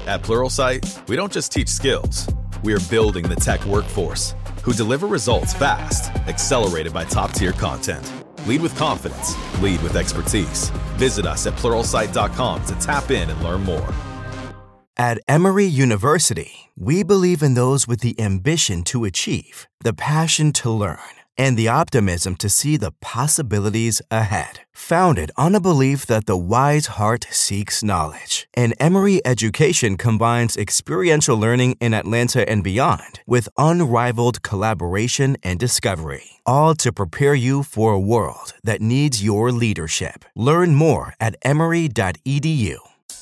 At Pluralsight, we don't just teach skills. We are building the tech workforce who deliver results fast, accelerated by top-tier content. Lead with confidence. Lead with expertise. Visit us at Pluralsight.com to tap in and learn more. At Emory University, we believe in those with the ambition to achieve, the passion to learn, and the optimism to see the possibilities ahead. Founded on a belief that the wise heart seeks knowledge, and Emory education combines experiential learning in Atlanta and beyond with unrivaled collaboration and discovery, all to prepare you for a world that needs your leadership. Learn more at emory.edu.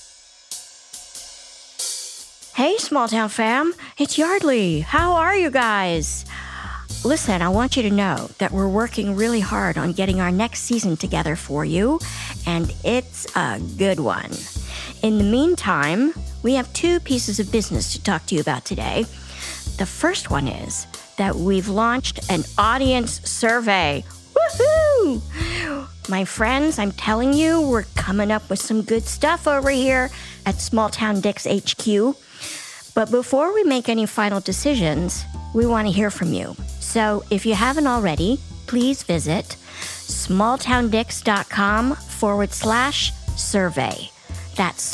Hey, Small Town fam, it's Yardley. How are you guys? Listen, I want you to know that we're working really hard on getting our next season together for you, and it's a good one. In the meantime, we have 2 pieces of business to talk to you about today. The first one is that we've launched an audience survey. Woohoo! My friends, I'm telling you, we're coming up with some good stuff over here at Small Town Dicks HQ. But before we make any final decisions, we want to hear from you. So if you haven't already, please visit smalltowndicks.com/survey. That's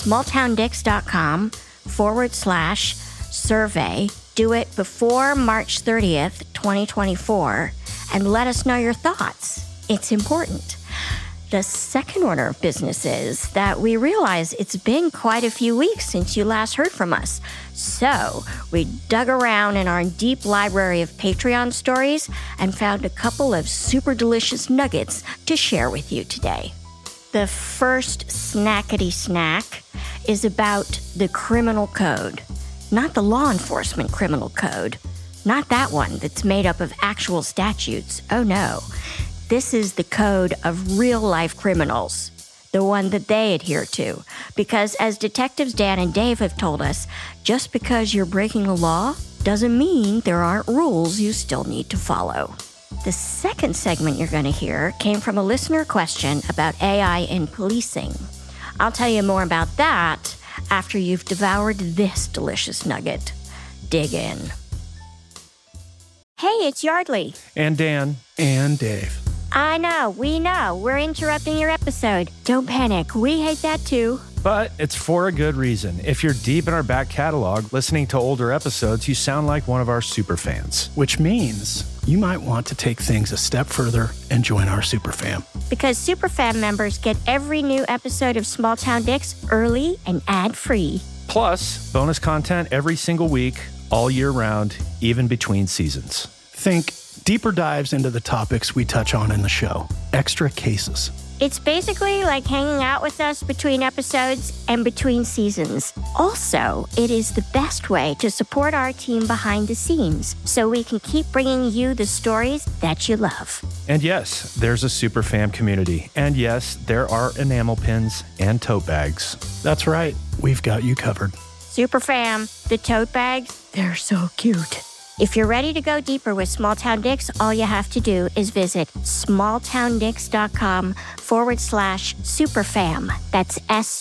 smalltowndicks.com/survey. Do it before March 30th, 2024, and let us know your thoughts. It's important. The second order of business is that we realize it's been quite a few weeks since you last heard from us. So we dug around in our deep library of Patreon stories and found a couple of super delicious nuggets to share with you today. The first snackety snack is about the criminal code. Not the law enforcement criminal code. Not that one that's made up of actual statutes. Oh no. This is the code of real-life criminals, the one that they adhere to. Because as Detectives Dan and Dave have told us, just because you're breaking the law doesn't mean there aren't rules you still need to follow. The second segment you're going to hear came from a listener question about AI in policing. I'll tell you more about that after you've devoured this delicious nugget. Dig in. Hey, it's Yardley. And Dan. And Dave. I know, we know. We're interrupting your episode. Don't panic. We hate that too. But it's for a good reason. If you're deep in our back catalog, listening to older episodes, you sound like one of our super fans. Which means you might want to take things a step further and join our Superfam. Because Superfam members get every new episode of Small Town Dicks early and ad-free. Plus, bonus content every single week, all year round, even between seasons. Think deeper dives into the topics we touch on in the show. Extra cases. It's basically like hanging out with us between episodes and between seasons. Also, it is the best way to support our team behind the scenes so we can keep bringing you the stories that you love. And yes, there's a super fam community. And yes, there are enamel pins and tote bags. That's right. We've got you covered. Super fam, the tote bags, they're so cute. If you're ready to go deeper with Small Town Dicks, all you have to do is visit smalltowndicks.com/superfam. That's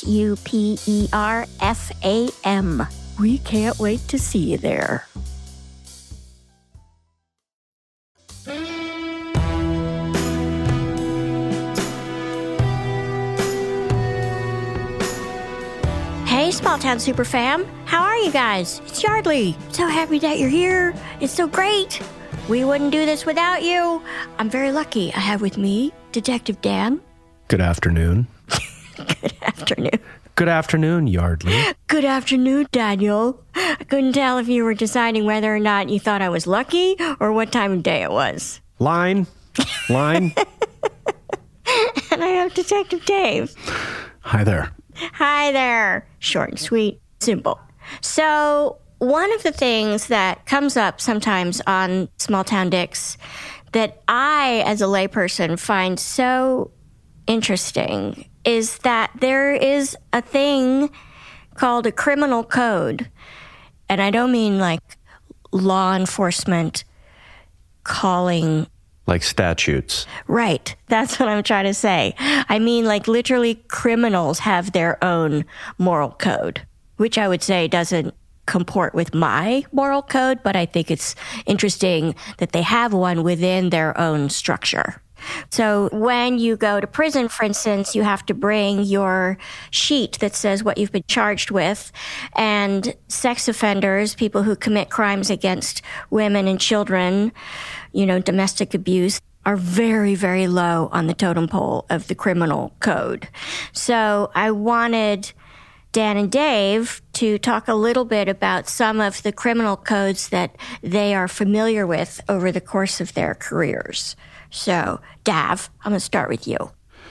SUPERFAM. We can't wait to see you there. Hey, Small Town Super Fam. How are you guys? It's Yardley. So happy that you're here. It's so great. We wouldn't do this without you. I'm very lucky. I have with me Detective Dan. Good afternoon. Good afternoon. Good afternoon, Yardley. Good afternoon, Daniel. I couldn't tell if you were deciding whether or not you thought I was lucky or what time of day it was. Line. And I have Detective Dave. Hi there. Hi there. Short and sweet. Simple. So one of the things that comes up sometimes on Small Town Dicks that I, as a layperson, find so interesting is that there is a thing called a criminal code. And I don't mean like law enforcement calling... Like statutes. Right. That's what I'm trying to say. I mean, like, literally criminals have their own moral code. which I would say doesn't comport with my moral code, but I think it's interesting that they have one within their own structure. So when you go to prison, for instance, you have to bring your sheet that says what you've been charged with. And sex offenders, people who commit crimes against women and children, domestic abuse, are very, very low on the totem pole of the criminal code. So I wanted Dan and Dave to talk a little bit about some of the criminal codes that they are familiar with over the course of their careers. So, Dav, I'm going to start with you.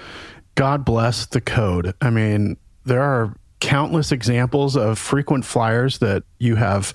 God bless the code. I mean, there are countless examples of frequent flyers that you have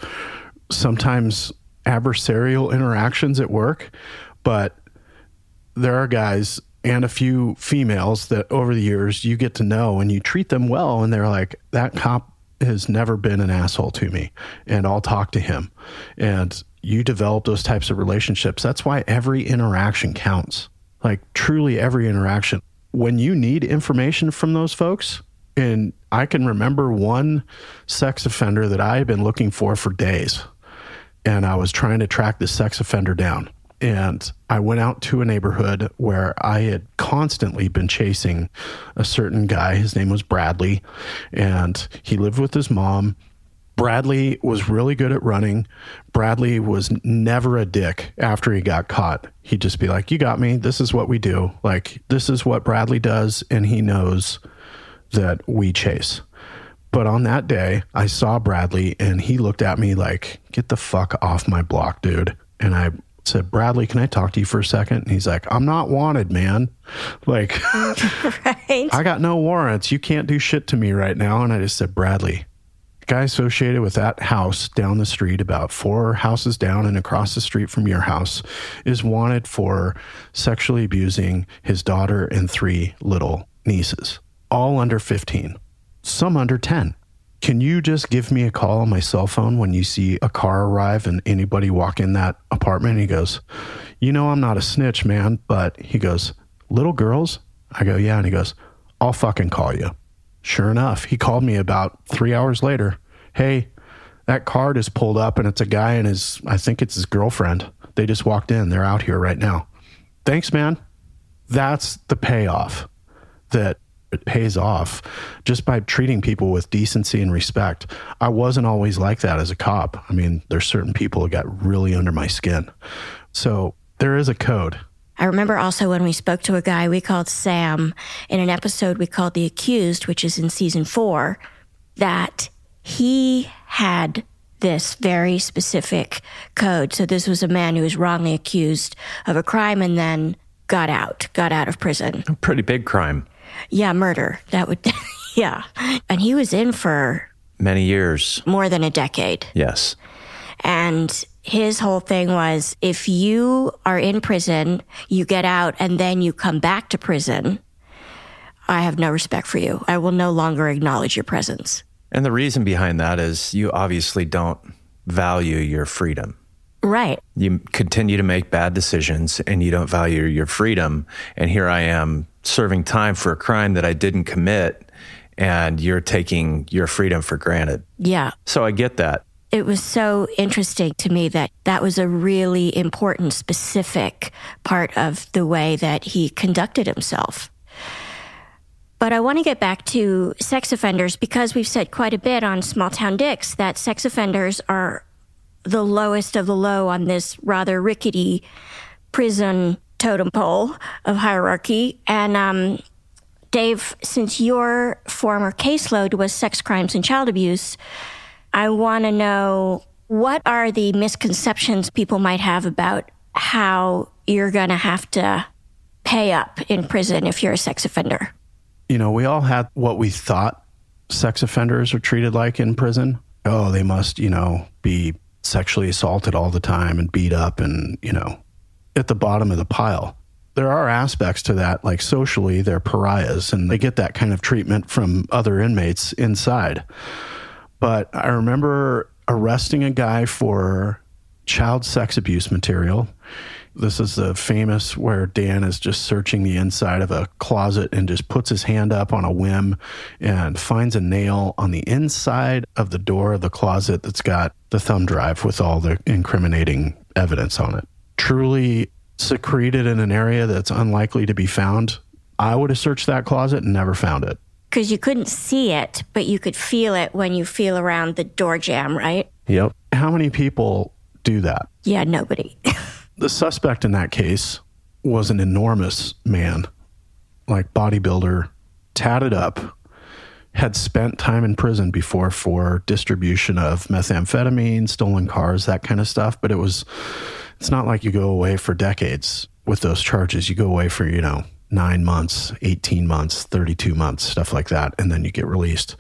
sometimes adversarial interactions at work, but there are guys and a few females that over the years you get to know and you treat them well, and they're like, that cop has never been an asshole to me, and I'll talk to him. And you develop those types of relationships. That's why every interaction counts. Like, truly every interaction. When you need information from those folks, and I can remember one sex offender that I had been looking for days, and I was trying to track this sex offender down. And I went out to a neighborhood where I had constantly been chasing a certain guy. His name was Bradley, and he lived with his mom. Bradley was really good at running. Bradley was never a dick after he got caught. He'd just be like, you got me. This is what we do. Like, this is what Bradley does, and he knows that we chase. But on that day, I saw Bradley, and he looked at me like, get the fuck off my block, dude. And I said, Bradley, can I talk to you for a second? And he's like, I'm not wanted, man. Like, right. I got no warrants. You can't do shit to me right now. And I just said, Bradley, the guy associated with that house down the street, about 4 houses down and across the street from your house, is wanted for sexually abusing his daughter and 3 little nieces, all under 15, some under 10. Can you just give me a call on my cell phone when you see a car arrive and anybody walk in that apartment? And he goes, I'm not a snitch, man. But he goes, little girls? I go, yeah. And he goes, I'll fucking call you. Sure enough, he called me about 3 hours later. Hey, that car just pulled up and it's a guy and I think it's his girlfriend. They just walked in. They're out here right now. Thanks, man. That's the payoff that it pays off just by treating people with decency and respect. I wasn't always like that as a cop. I mean, there's certain people that got really under my skin. So there is a code. I remember also when we spoke to a guy we called Sam in an episode we called The Accused, which is in season 4, that he had this very specific code. So this was a man who was wrongly accused of a crime and then got out of prison. A pretty big crime. Yeah, murder. That would, yeah. And he was in for many years. More than a decade. Yes. And his whole thing was, if you are in prison, you get out, and then you come back to prison, I have no respect for you. I will no longer acknowledge your presence. And the reason behind that is you obviously don't value your freedom. Right. You continue to make bad decisions and you don't value your freedom. And here I am serving time for a crime that I didn't commit, and you're taking your freedom for granted. Yeah. So I get that. It was so interesting to me that that was a really important, specific part of the way that he conducted himself. But I want to get back to sex offenders, because we've said quite a bit on Small Town Dicks that sex offenders are the lowest of the low on this rather rickety prison totem pole of hierarchy. And Dave, since your former caseload was sex crimes and child abuse, I want to know, what are the misconceptions people might have about how you're going to have to pay up in prison if you're a sex offender? We all had what we thought sex offenders are treated like in prison. Oh, they must, be sexually assaulted all the time and beat up and, at the bottom of the pile. There are aspects to that, like socially, they're pariahs and they get that kind of treatment from other inmates inside. But I remember arresting a guy for child sex abuse material. This is the famous where Dan is just searching the inside of a closet and just puts his hand up on a whim and finds a nail on the inside of the door of the closet that's got the thumb drive with all the incriminating evidence on it. Truly secreted in an area that's unlikely to be found. I would have searched that closet and never found it. Because you couldn't see it, but you could feel it when you feel around the door jamb, right? Yep. How many people do that? Yeah, nobody. The suspect in that case was an enormous man, like bodybuilder, tatted up, had spent time in prison before for distribution of methamphetamine, stolen cars, that kind of stuff. But it's not like you go away for decades with those charges. You go away for, 9 months, 18 months, 32 months, stuff like that. And then you get released.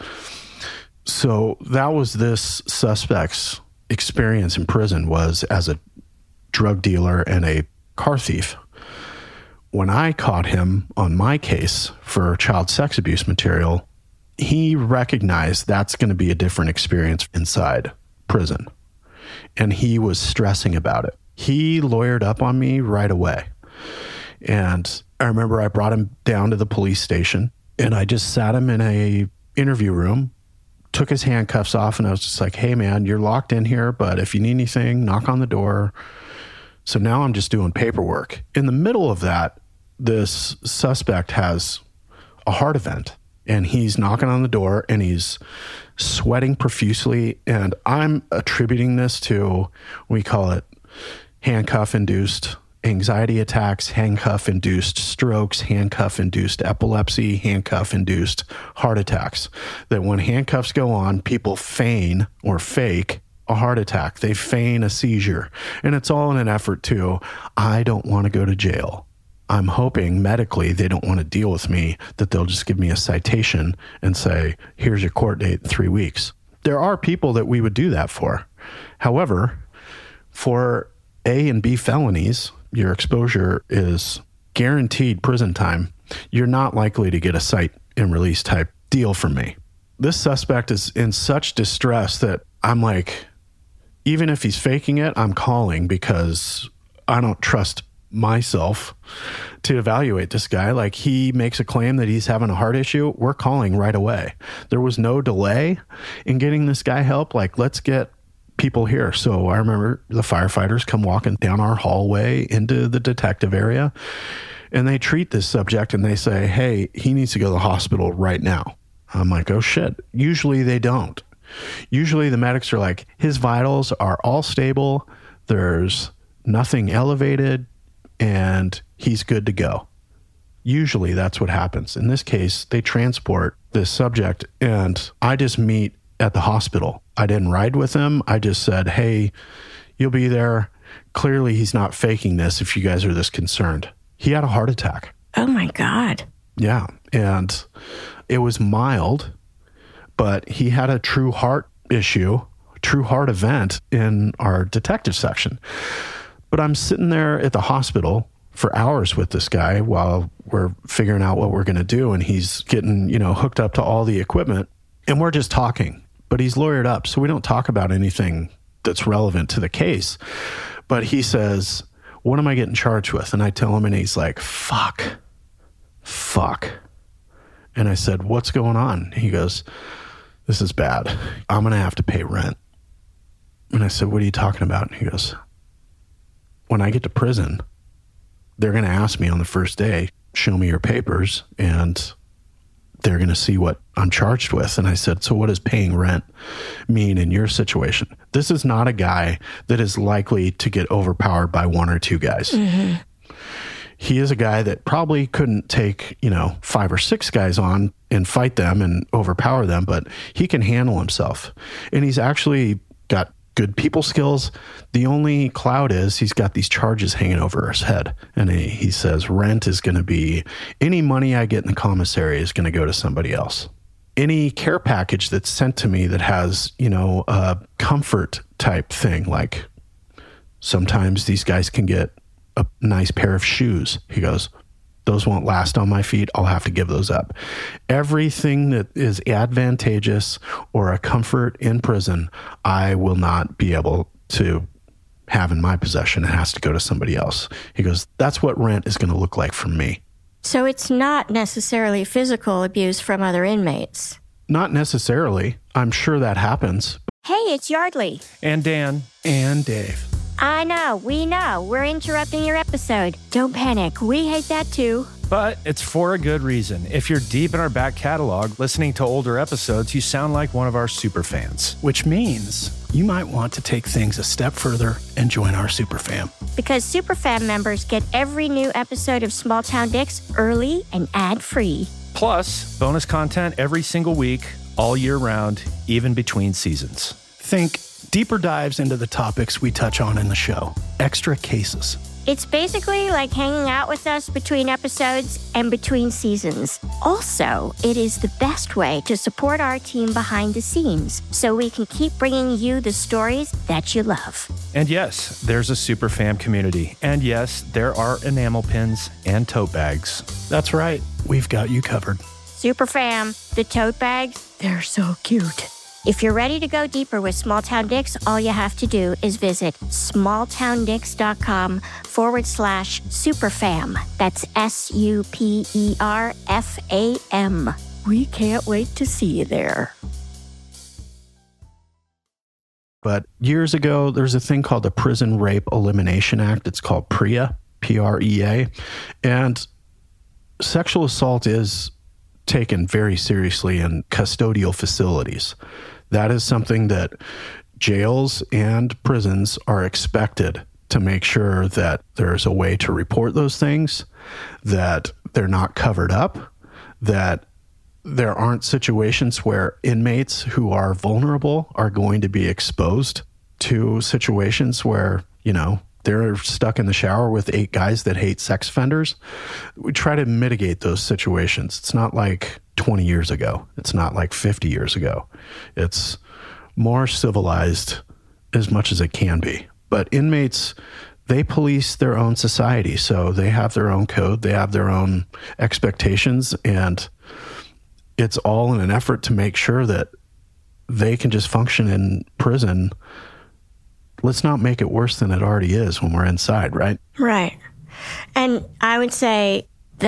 So that was this suspect's experience in prison, was as a drug dealer and a car thief. When I caught him on my case for child sex abuse material, he recognized that's going to be a different experience inside prison. And he was stressing about it. He lawyered up on me right away. And I remember I brought him down to the police station and I just sat him in a interview room, took his handcuffs off, and I was just like, hey man, you're locked in here, but if you need anything, knock on the door. So now I'm just doing paperwork. In the middle of that, this suspect has a heart event and he's knocking on the door and he's sweating profusely. And I'm attributing this to, we call it handcuff-induced anxiety attacks, handcuff-induced strokes, handcuff-induced epilepsy, handcuff-induced heart attacks. That when handcuffs go on, people feign or fake a heart attack. They feign a seizure. And it's all in an effort to, I don't want to go to jail. I'm hoping medically they don't want to deal with me, that they'll just give me a citation and say, here's your court date in 3 weeks. There are people that we would do that for. However, for A and B felonies, your exposure is guaranteed prison time. You're not likely to get a cite and release type deal from me. This suspect is in such distress that I'm like, even if he's faking it, I'm calling because I don't trust myself to evaluate this guy. Like, he makes a claim that he's having a heart issue. We're calling right away. There was no delay in getting this guy help. Like, let's get people here. So I remember the firefighters come walking down our hallway into the detective area, and they treat this subject and they say, hey, he needs to go to the hospital right now. I'm like, oh shit. Usually they don't. Usually the medics are like, his vitals are all stable. There's nothing elevated and he's good to go. Usually that's what happens. In this case, they transport this subject and I just meet at the hospital. I didn't ride with him. I just said, hey, you'll be there. Clearly he's not faking this if you guys are this concerned. He had a heart attack. Oh my God. Yeah. And it was mild, but he had a true heart issue, true heart event in our detective section. But I'm sitting there at the hospital for hours with this guy while we're figuring out what we're going to do. And he's getting, hooked up to all the equipment and we're just talking, but he's lawyered up. So we don't talk about anything that's relevant to the case. But he says, what am I getting charged with? And I tell him and he's like, fuck. And I said, what's going on? He goes, this is bad. I'm going to have to pay rent. And I said, what are you talking about? And he goes, when I get to prison, they're going to ask me on the first day, show me your papers, and they're going to see what I'm charged with. And I said, so what does paying rent mean in your situation? This is not a guy that is likely to get overpowered by one or two guys. Mm-hmm. He is a guy that probably couldn't take, 5 or 6 guys on and fight them and overpower them, but he can handle himself. And he's actually got good people skills. The only cloud is he's got these charges hanging over his head. And he says rent is going to be, any money I get in the commissary is going to go to somebody else. Any care package that's sent to me that has, a comfort type thing, like sometimes these guys can get a nice pair of shoes. He goes, those won't last on my feet. I'll have to give those up. Everything that is advantageous or a comfort in prison, I will not be able to have in my possession. It has to go to somebody else. He goes, that's what rent is going to look like from me. So it's not necessarily physical abuse from other inmates. Not necessarily. I'm sure that happens. Hey, it's Yardley. And Dan. And Dave. I know, we know. We're interrupting your episode. Don't panic. We hate that too. But it's for a good reason. If you're deep in our back catalog, listening to older episodes, you sound like one of our super fans. Which means you might want to take things a step further and join our super fam. Because super fam members get every new episode of Small Town Dicks early and ad-free. Plus, bonus content every single week, all year round, even between seasons. Think deeper dives into the topics we touch on in the show. Extra cases. It's basically like hanging out with us between episodes and between seasons. Also, it is the best way to support our team behind the scenes so we can keep bringing you the stories that you love. And yes, there's a super fam community. And yes, there are enamel pins and tote bags. That's right. We've got you covered. Super fam, the tote bags, they're so cute. If you're ready to go deeper with Small Town Dicks, all you have to do is visit smalltowndicks.com/superfam. That's SUPERFAM. We can't wait to see you there. But years ago, there's a thing called the Prison Rape Elimination Act. It's called PREA, P-R-E-A. And sexual assault is taken very seriously in custodial facilities. That is something that jails and prisons are expected to make sure that there's a way to report those things, that they're not covered up, that there aren't situations where inmates who are vulnerable are going to be exposed to situations where, you know, they're stuck in the shower with 8 guys that hate sex offenders. We try to mitigate those situations. It's not like 20 years ago. It's not like 50 years ago. It's more civilized as much as it can be. But inmates, they police their own society. So they have their own code. They have their own expectations. And it's all in an effort to make sure that they can just function in prison. Let's not make it worse than it already is when we're inside, right? Right. And I would say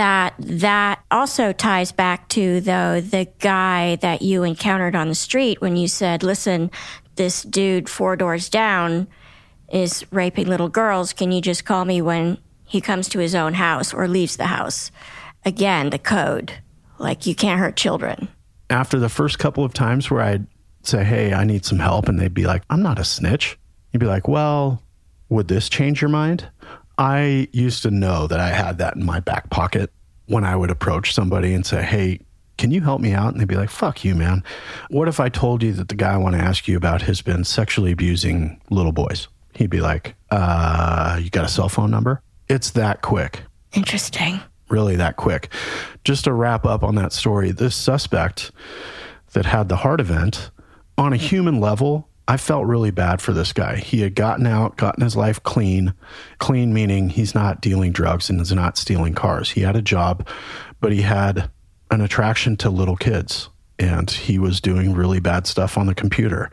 that also ties back to, though, the guy that you encountered on the street when you said, listen, this dude 4 doors down is raping little girls. Can you just call me when he comes to his own house or leaves the house? Again, the code. Like, you can't hurt children. After the first couple of times where I'd say, hey, I need some help, and they'd be like, I'm not a snitch. You'd be like, well, would this change your mind? I used to know that I had that in my back pocket when I would approach somebody and say, hey, can you help me out? And they'd be like, fuck you, man. What if I told you that the guy I want to ask you about has been sexually abusing little boys? He'd be like, you got a cell phone number? It's that quick. Interesting. Really that quick. Just to wrap up on that story, this suspect that had the heart event, on a human level, I felt really bad for this guy. He had gotten out, gotten his life clean. Clean meaning he's not dealing drugs and is not stealing cars. He had a job, but he had an attraction to little kids, and he was doing really bad stuff on the computer.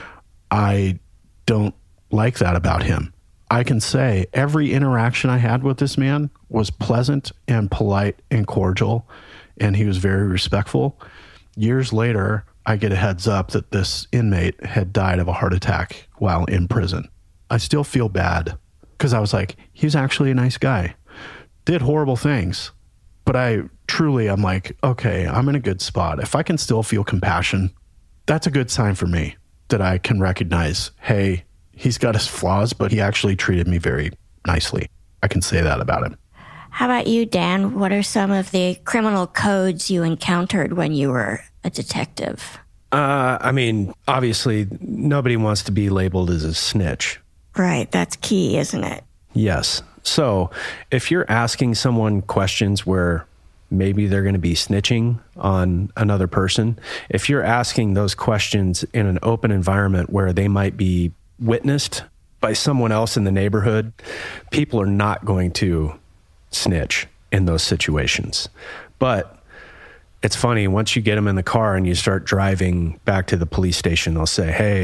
I don't like that about him. I can say every interaction I had with this man was pleasant and polite and cordial, and he was very respectful. Years later, I get a heads up that this inmate had died of a heart attack while in prison. I still feel bad because I was like, he's actually a nice guy. Did horrible things. But I'm like, okay, I'm in a good spot. If I can still feel compassion, that's a good sign for me that I can recognize, hey, he's got his flaws, but he actually treated me very nicely. I can say that about him. How about you, Dan? What are some of the criminal codes you encountered when you were a detective? I mean, obviously, nobody wants to be labeled as a snitch. Right. That's key, isn't it? Yes. So if you're asking someone questions where maybe they're going to be snitching on another person, if you're asking those questions in an open environment where they might be witnessed by someone else in the neighborhood, people are not going to snitch in those situations. But it's funny, once you get them in the car and you start driving back to the police station, they'll say, hey,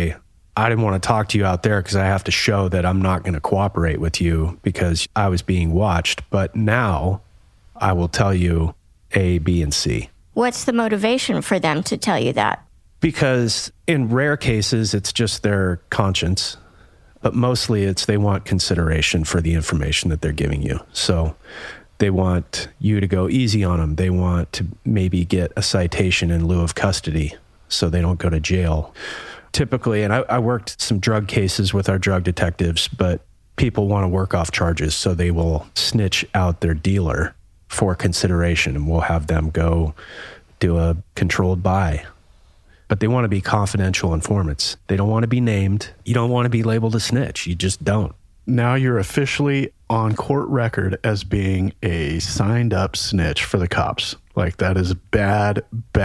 I didn't want to talk to you out there because I have to show that I'm not going to cooperate with you because I was being watched. But now I will tell you A, B, and C. What's the motivation for them to tell you that? Because in rare cases, it's just their conscience. But mostly it's they want consideration for the information that they're giving you. So they want you to go easy on them. They want to maybe get a citation in lieu of custody so they don't go to jail. Typically, and I worked some drug cases with our drug detectives, but people want to work off charges, so they will snitch out their dealer for consideration, and we'll have them go do a controlled buy. But they want to be confidential informants. They don't want to be named. You don't want to be labeled a snitch. You just don't. Now you're officially on court record as being a signed up snitch for the cops. Like, that is a bad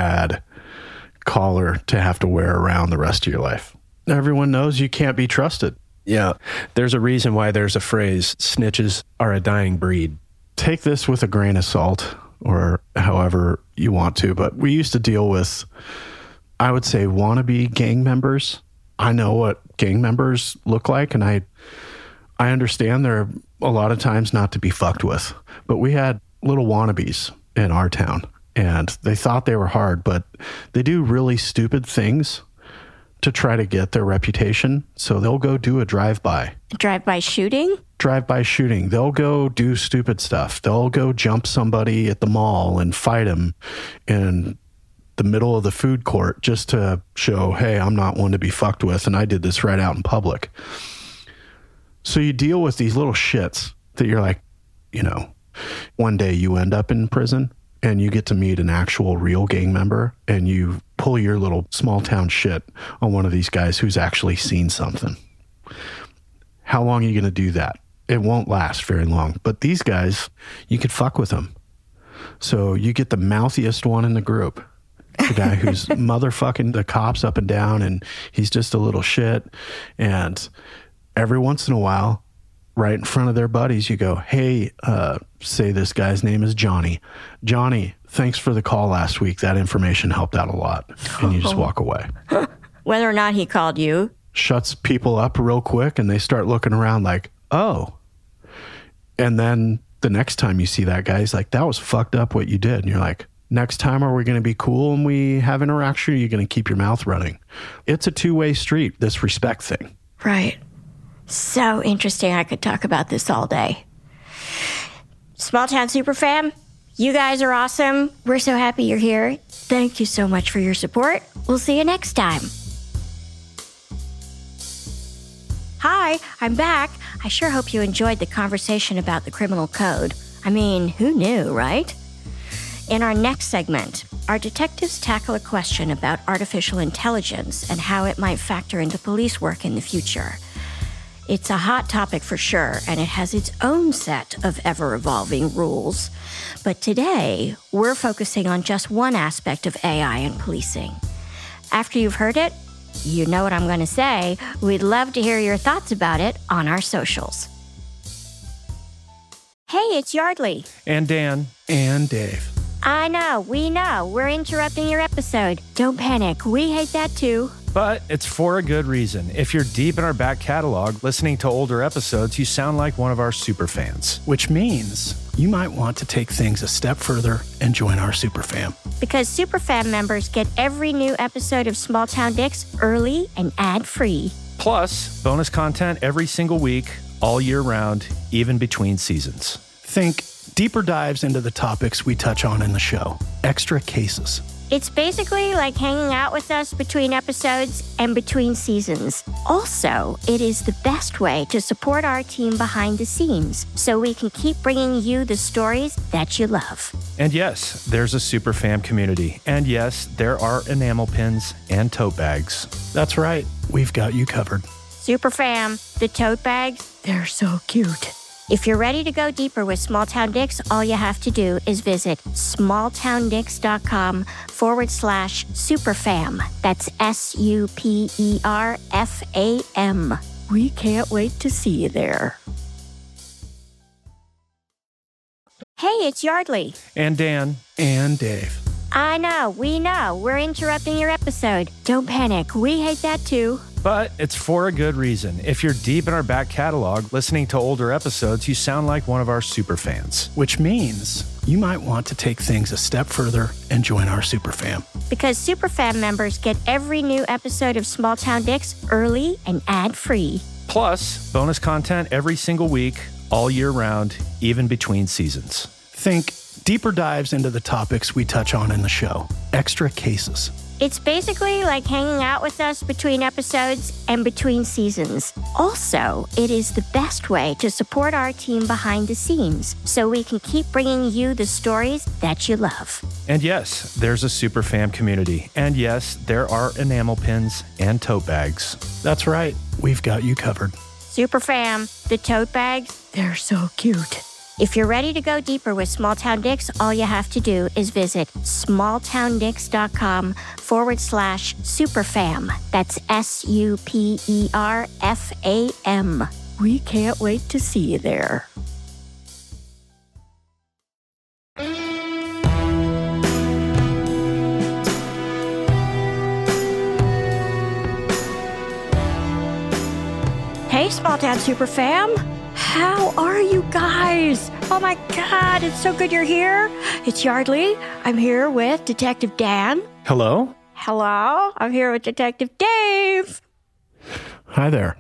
collar to have to wear around the rest of your life. Everyone knows you can't be trusted. Yeah. There's a reason why there's a phrase, snitches are a dying breed. Take this with a grain of salt, or however you want to, but we used to deal with, I would say, wannabe gang members. I know what gang members look like, and I understand they're a lot of times not to be fucked with. But we had little wannabes in our town, and they thought they were hard, but they do really stupid things to try to get their reputation. So they'll go do a drive-by. Drive-by shooting? Drive-by shooting. They'll go do stupid stuff. They'll go jump somebody at the mall and fight him in the middle of the food court just to show, hey, I'm not one to be fucked with, and I did this right out in public. So you deal with these little shits that you're like, you know, one day you end up in prison and you get to meet an actual real gang member and you pull your little small town shit on one of these guys who's actually seen something. How long are you going to do that? It won't last very long. But these guys, you could fuck with them. So you get the mouthiest one in the group. The guy who's motherfucking the cops up and down, and he's just a little shit. And every once in a while, right in front of their buddies, you go, hey, say this guy's name is Johnny. Johnny, thanks for the call last week. That information helped out a lot. And you just walk away. Whether or not he called you. Shuts people up real quick, and they start looking around like, oh. And then the next time you see that guy, he's like, that was fucked up what you did. And you're like, next time, are we going to be cool and we have interaction, or are you going to keep your mouth running? It's a two-way street, this respect thing. Right. So interesting. I could talk about this all day. Small Town Superfam, you guys are awesome. We're so happy you're here. Thank you so much for your support. We'll see you next time. Hi, I'm back. I sure hope you enjoyed the conversation about the criminal code. I mean, who knew, right? In our next segment, our detectives tackle a question about artificial intelligence and how it might factor into police work in the future. It's a hot topic for sure, and it has its own set of ever-evolving rules. But today, we're focusing on just one aspect of AI in policing. After you've heard it, you know what I'm going to say. We'd love to hear your thoughts about it on our socials. Hey, it's Yardley. And Dan. And Dave. I know, we know. We're interrupting your episode. Don't panic. We hate that too. But it's for a good reason. If you're deep in our back catalog, listening to older episodes, you sound like one of our super fans. Which means you might want to take things a step further and join our Superfam. Because Superfam members get every new episode of Small Town Dicks early and ad-free. Plus, bonus content every single week, all year round, even between seasons. Think deeper dives into the topics we touch on in the show. Extra cases. It's basically like hanging out with us between episodes and between seasons. Also, it is the best way to support our team behind the scenes so we can keep bringing you the stories that you love. And yes, there's a super fam community. And yes, there are enamel pins and tote bags. That's right. We've got you covered. Super fam, the tote bags, they're so cute. If you're ready to go deeper with Small Town Dicks, all you have to do is visit smalltowndicks.com/superfam. That's SUPERFAM. We can't wait to see you there. Hey, it's Yardley. And Dan. And Dave. I know, we know. We're interrupting your episode. Don't panic. We hate that too. But it's for a good reason. If you're deep in our back catalog, listening to older episodes, you sound like one of our super fans. Which means you might want to take things a step further and join our super fam. Because super fam members get every new episode of Small Town Dicks early and ad-free. Plus, bonus content every single week, all year round, even between seasons. Think deeper dives into the topics we touch on in the show. Extra cases. It's basically like hanging out with us between episodes and between seasons. Also, it is the best way to support our team behind the scenes so we can keep bringing you the stories that you love. And yes, there's a super fam community. And yes, there are enamel pins and tote bags. That's right. We've got you covered. Super fam, the tote bags, they're so cute. If you're ready to go deeper with Small Town Dicks, all you have to do is visit smalltowndicks.com/superfam. That's SUPERFAM. We can't wait to see you there. Hey, Small Town Super Fam. How are you guys? Oh my God, it's so good you're here. It's Yardley. I'm here with Detective Dan. Hello? Hello. I'm here with Detective Dave. Hi there.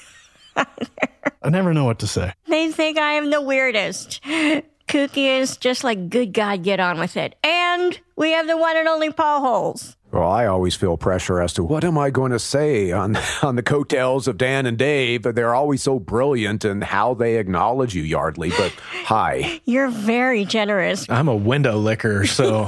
I never know what to say. They think I am the weirdest. Kookiest, just like good God, get on with it. And we have the one and only Paul Holes. Well, I always feel pressure as to what am I going to say on the coattails of Dan and Dave. They're always so brilliant in how they acknowledge you, Yardley. But hi. You're very generous. I'm a window licker, so...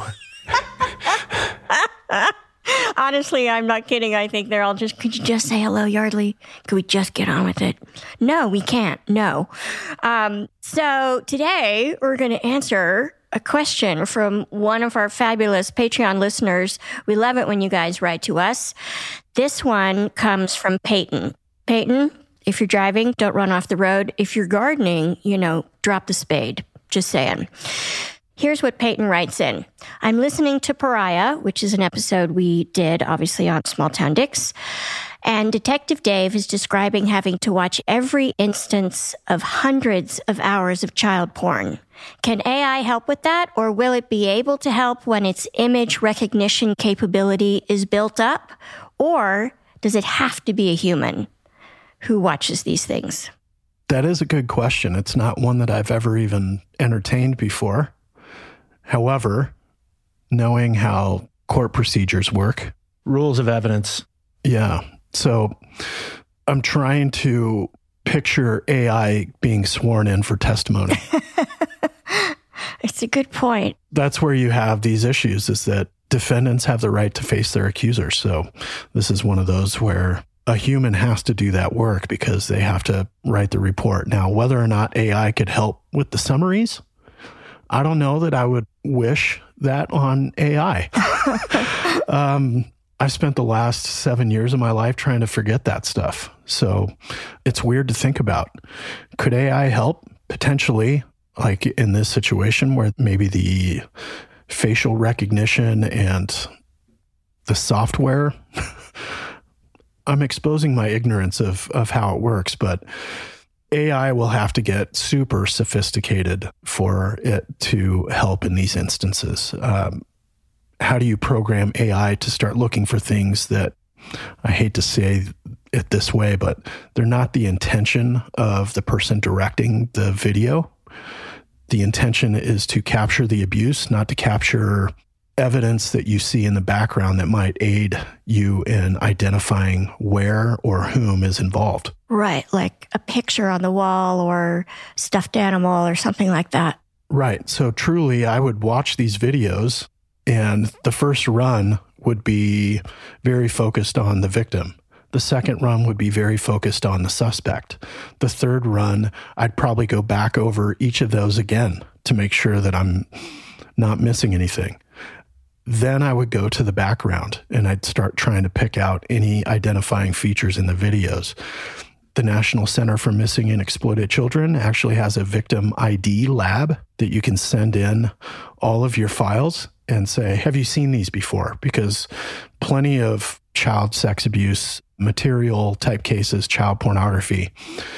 Honestly, I'm not kidding. I think they're all just, could you just say hello, Yardley? Could we just get on with it? No, we can't. No. So today we're going to answer a question from one of our fabulous Patreon listeners. We love it when you guys write to us. This one comes from Peyton. Peyton, if you're driving, don't run off the road. If you're gardening, drop the spade. Just saying. Here's what Peyton writes in. I'm listening to Pariah, which is an episode we did, obviously, on Small Town Dicks. And Detective Dave is describing having to watch every instance of hundreds of hours of child porn. Can AI help with that, or will it be able to help when its image recognition capability is built up? Or does it have to be a human who watches these things? That is a good question. It's not one that I've ever even entertained before. However, knowing how court procedures work. Rules of evidence. Yeah. So I'm trying to picture AI being sworn in for testimony. It's a good point. That's where you have these issues, is that defendants have the right to face their accusers. So this is one of those where a human has to do that work because they have to write the report. Now, whether or not AI could help with the summaries, I don't know that I would wish that on AI. I've spent the last 7 years of my life trying to forget that stuff. So it's weird to think about. Could AI help? Potentially, like in this situation where maybe the facial recognition and the software, I'm exposing my ignorance of how it works, but AI will have to get super sophisticated for it to help in these instances. How do you program AI to start looking for things that, I hate to say it this way, but they're not the intention of the person directing the video. The intention is to capture the abuse, not to capture evidence that you see in the background that might aid you in identifying where or whom is involved. Right, like a picture on the wall or stuffed animal or something like that. Right. So truly, I would watch these videos, and the first run would be very focused on the victim. The second run would be very focused on the suspect. The third run, I'd probably go back over each of those again to make sure that I'm not missing anything. Then I would go to the background and I'd start trying to pick out any identifying features in the videos. The National Center for Missing and Exploited Children actually has a victim ID lab that you can send in all of your files, and say, have you seen these before? Because plenty of child sex abuse material type cases, child pornography,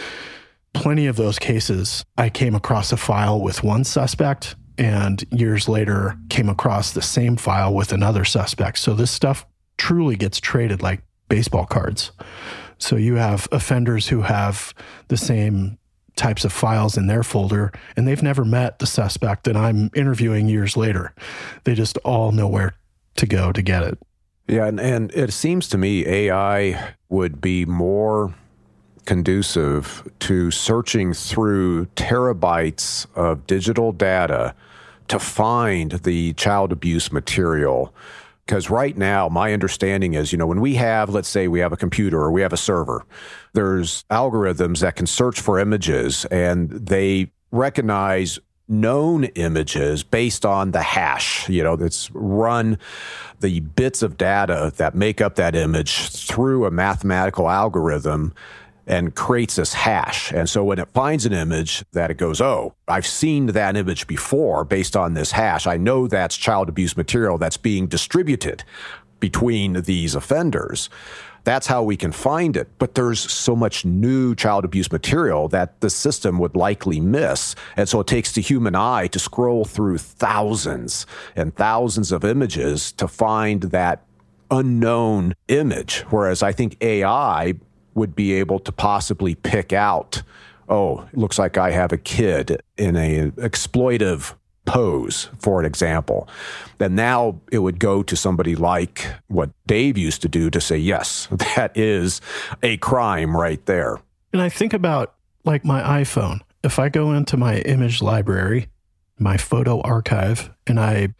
plenty of those cases, I came across a file with one suspect and years later came across the same file with another suspect. So this stuff truly gets traded like baseball cards. So you have offenders who have the same types of files in their folder, and they've never met the suspect that I'm interviewing years later. They just all know where to go to get it. Yeah, and it seems to me AI would be more conducive to searching through terabytes of digital data to find the child abuse material. Because right now, my understanding is, when we have, let's say we have a computer or we have a server, there's algorithms that can search for images and they recognize known images based on the hash. It's run the bits of data that make up that image through a mathematical algorithm and creates this hash. And so when it finds an image that it goes, oh, I've seen that image before based on this hash. I know that's child abuse material that's being distributed between these offenders. That's how we can find it. But there's so much new child abuse material that the system would likely miss. And so it takes the human eye to scroll through thousands and thousands of images to find that unknown image. Whereas I think AI would be able to possibly pick out, oh, it looks like I have a kid in a exploitive pose, for an example. And now it would go to somebody like what Dave used to do to say, yes, that is a crime right there. And I think about like my iPhone. If I go into my image library, my photo archive, and I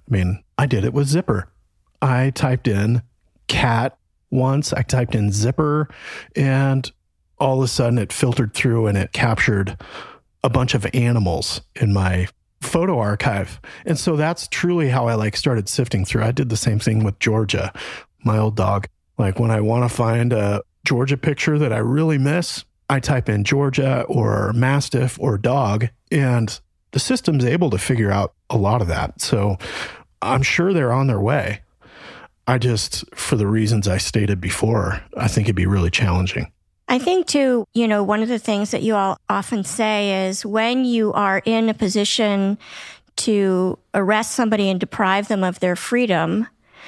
did it with Zipper. I typed in cat once, I typed in zipper, and all of a sudden it filtered through and it captured a bunch of animals in my photo archive. And so that's truly how I started sifting through. I did the same thing with Georgia, my old dog. Like when I want to find a Georgia picture that I really miss, I type in Georgia or Mastiff or dog, and the system's able to figure out a lot of that. So I'm sure they're on their way. I just, for the reasons I stated before, I think it'd be really challenging. I think too, one of the things that you all often say is when you are in a position to arrest somebody and deprive them of their freedom,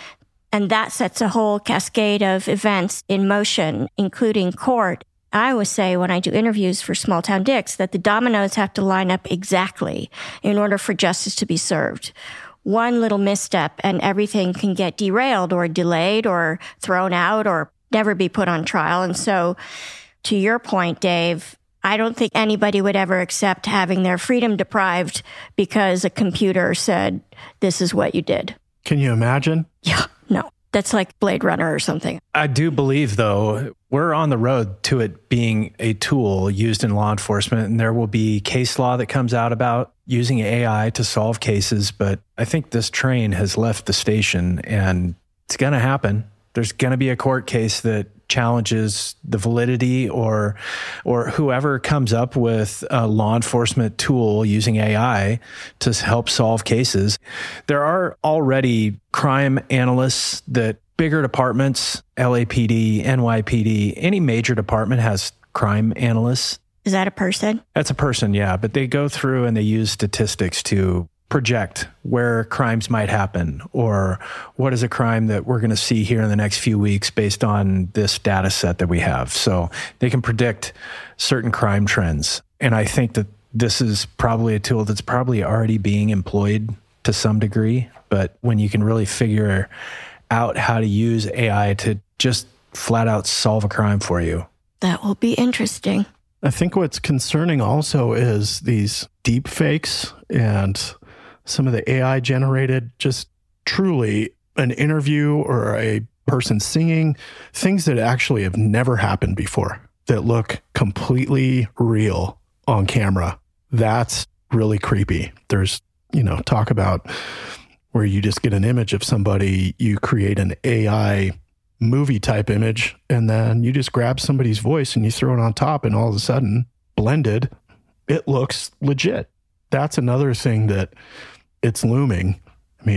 and that sets a whole cascade of events in motion, including court. I always say when I do interviews for Small Town Dicks that the dominoes have to line up exactly in order for justice to be served. One little misstep and everything can get derailed or delayed or thrown out or never be put on trial. And so to your point, Dave, I don't think anybody would ever accept having their freedom deprived because a computer said, this is what you did. Can you imagine? Yeah, no. That's like Blade Runner or something. I do believe, though, we're on the road to it being a tool used in law enforcement, and there will be case law that comes out about using AI to solve cases. But I think this train has left the station, and it's going to happen. There's going to be a court case that challenges the validity or whoever comes up with a law enforcement tool using AI to help solve cases. There are already crime analysts that bigger departments, LAPD, NYPD, any major department has crime analysts. Is that a person? That's a person, yeah. But they go through and they use statistics to project where crimes might happen or what is a crime that we're going to see here in the next few weeks based on this data set that we have. So they can predict certain crime trends. And I think that this is probably a tool that's probably already being employed to some degree. But when you can really figure out how to use AI to just flat out solve a crime for you. That will be interesting. I think what's concerning also is these deep fakes and some of the AI generated, just truly an interview or a person singing, things that actually have never happened before that look completely real on camera. That's really creepy. There's, talk about where you just get an image of somebody, you create an AI movie type image, and then you just grab somebody's voice and you throw it on top, and all of a sudden, blended, it looks legit. That's another thing that it's looming. I mean,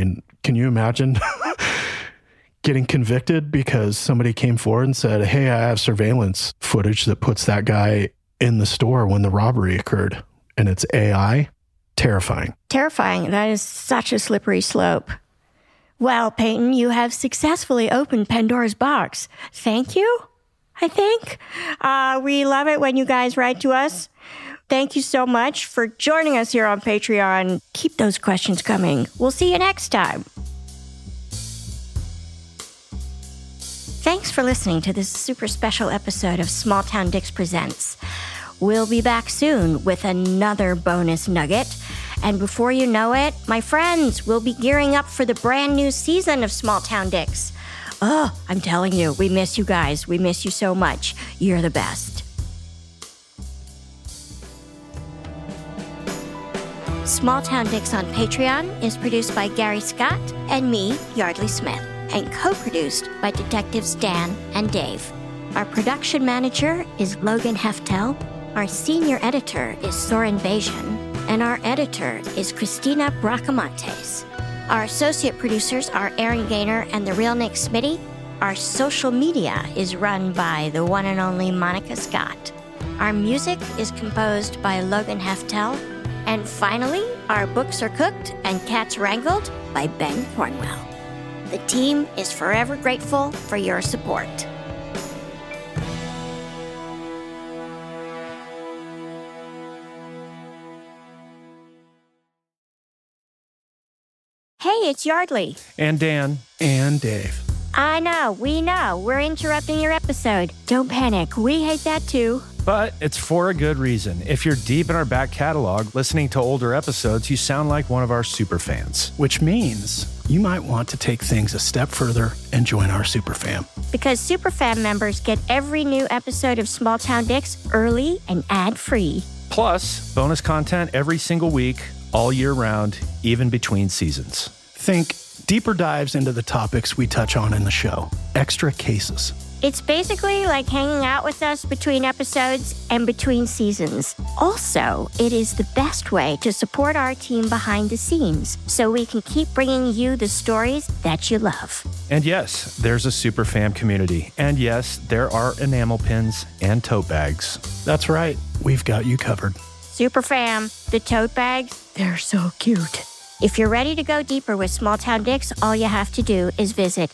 Can you imagine getting convicted because somebody came forward and said, hey, I have surveillance footage that puts that guy in the store when the robbery occurred, and it's AI? Terrifying. Terrifying. That is such a slippery slope. Well, Peyton, you have successfully opened Pandora's box. Thank you, I think. We love it when you guys write to us. Thank you so much for joining us here on Patreon. Keep those questions coming. We'll see you next time. Thanks for listening to this super special episode of Small Town Dicks Presents. We'll be back soon with another bonus nugget. And before you know it, my friends, we'll be gearing up for the brand new season of Small Town Dicks. Oh, I'm telling you, we miss you guys. We miss you so much. You're the best. Small Town Dicks on Patreon is produced by Gary Scott and me, Yardley Smith, and co-produced by Detectives Dan and Dave. Our production manager is Logan Heftel. Our senior editor is Soren Bajan, and our editor is Christina Bracamontes. Our associate producers are Aaron Gaynor and the real Nick Smitty. Our social media is run by the one and only Monica Scott. Our music is composed by Logan Heftel. And finally, our books are cooked and cats wrangled by Ben Cornwell. The team is forever grateful for your support. Hey, it's Yardley. And Dan. And Dave. I know, we know. We're interrupting your episode. Don't panic. We hate that too. But it's for a good reason. If you're deep in our back catalog, listening to older episodes, you sound like one of our super fans. Which means you might want to take things a step further and join our super fam. Because super fam members get every new episode of Small Town Dicks early and ad-free. Plus, bonus content every single week, all year round, even between seasons. Think deeper dives into the topics we touch on in the show. Extra cases. It's basically like hanging out with us between episodes and between seasons. Also, it is the best way to support our team behind the scenes so we can keep bringing you the stories that you love. And yes, there's a super fam community. And yes, there are enamel pins and tote bags. That's right. We've got you covered. Super fam, the tote bags, they're so cute. If you're ready to go deeper with Small Town Dicks, all you have to do is visit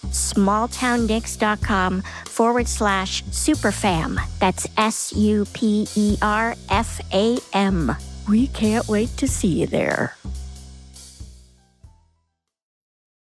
smalltowndicks.com/superfam. That's SUPERFAM. We can't wait to see you there.